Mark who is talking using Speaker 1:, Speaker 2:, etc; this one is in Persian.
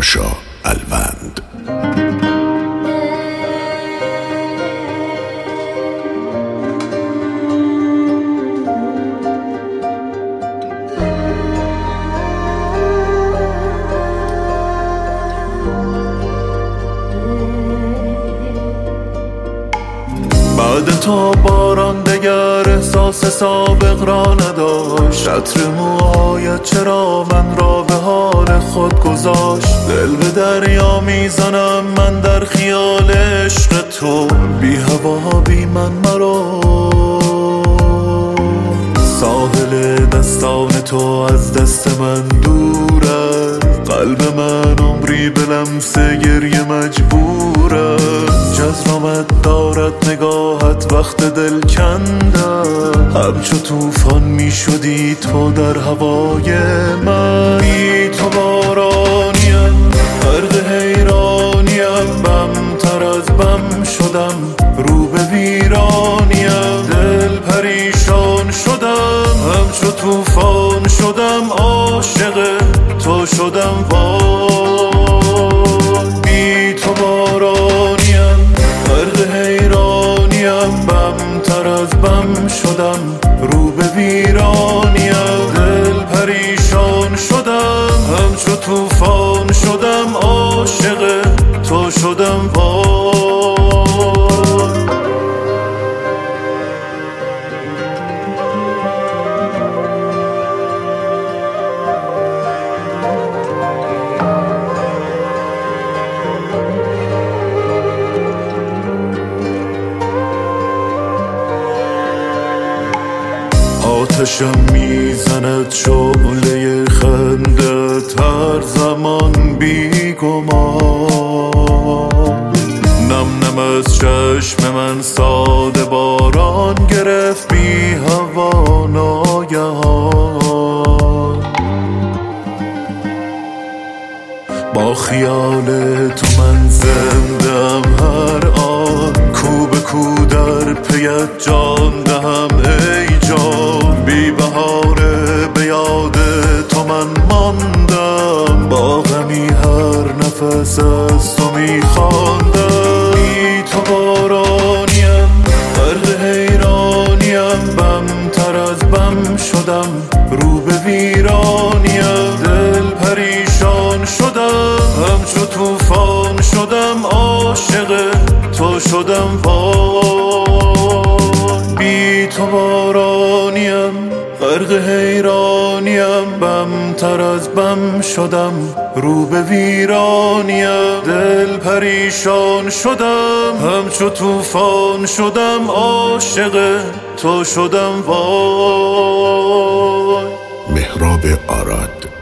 Speaker 1: پاشا الوند.
Speaker 2: بعد تا باران دگر احساس سابق را نداشت. عطر موهایت چرا من را به حال خود گذاشت. دل به دریا میزنم من در خیال عشق تو، بی هوا بی من مرو. ساحل دستان تو از دست من دور است. قلب من عمری به لمس گریه مجبورم. جذبمت دارد نگاهت وقت دل کندم. همچو طوفان می شدی تو در هوای من. بی تو بارانیم، غرق حیرانیم، بم تر از بم شدم، رو به ویرانیم. دل پریشان شدم، همچو طوفان شدم، عاشق تو شدم. بی تو بارانیم، غرق حیرانیم، بم تر از بم شدم، رو به ویرانیم. دل پریشان شدم، همچو طوفان شدم، عاشق تو شدم. آتشم میزند شعله خندت هر زمان بی گمان. نم نم از چشم من ساده باران گرفت بی هوا ناگهان. با خیال تو من زندم هر آن، کو به کو در پیت جان دهم ای جان. بی بهاره به یاد تو من ماندم، با غمی هر نفس از تو میخواندم. بی تو بارانیم، غرق حیرانیم، بم تر از بم شدم، رو به ویرانیم. دل پریشان شدم، همچو طوفان شدم، عاشق تو شدم. بی تو بارانیم، غرق حیرانیم، بم تر از بم شدم، رو به ویرانیم. دل پریشان شدم، همچو طوفان شدم، عاشق تو شدم.
Speaker 1: مهراب آراد.